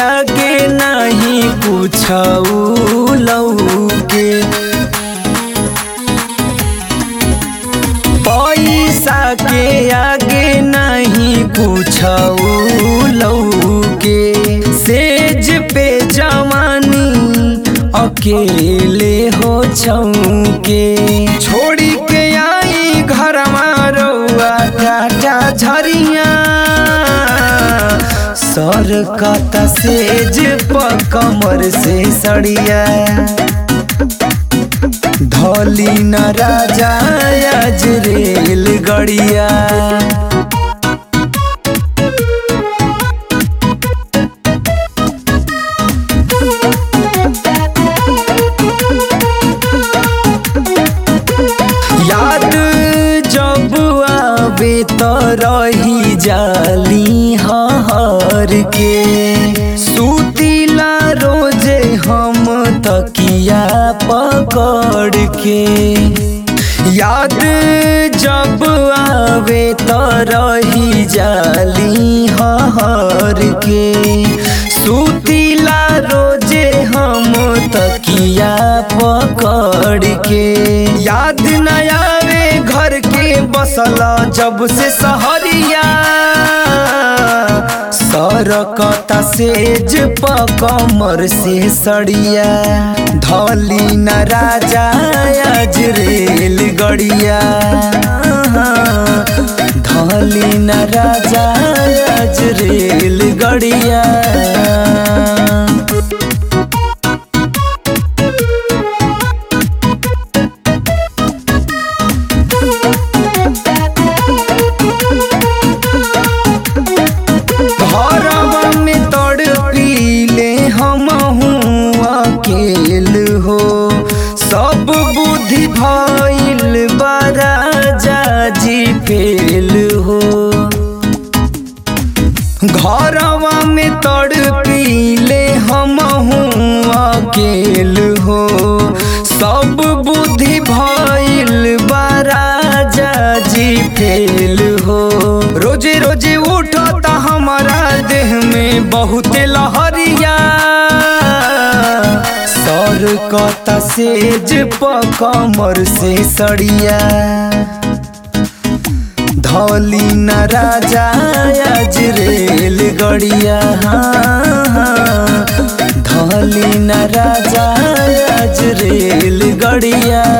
आगे नहीं कुछऊ लौके, पैसा के आगे नहीं कुछऊ लौके। सेज पे जवानी अकेले हो छौके, छोड़ी के आई घर रउआ टाटा झरिया। सर कता सेज प कमर से सड़िया, धौली न राजा आज रेल गड़िया। याद जब आवे तो रही जाली हर के, सुतीला रोजे हम तकिया पकड़ के। याद जब आवे तो रही जाली हर के, सुतीला रोजे हम तकिया पकड़ के। याद न आवे घर के बसला जब से सहरिया, सरकता सेज प कमर से सड़िया। धौली न राजा आज रेल गड़िया, धौली न राजा आज रेल गड़िया। सब बुद्धि भइल बराजा जी फेल हो, घरवा में तड़पीले हमहू अकेल हो। सब बुद्धि भइल बराजा जी फेल हो, रोजे रोजे उठता हमारा देह में बहुत लहरिया। सर कता सेज प कमर से सड़िया, धौली न राजा आज रेल गड़िया। धौली न राजा आज रेल गड़िया।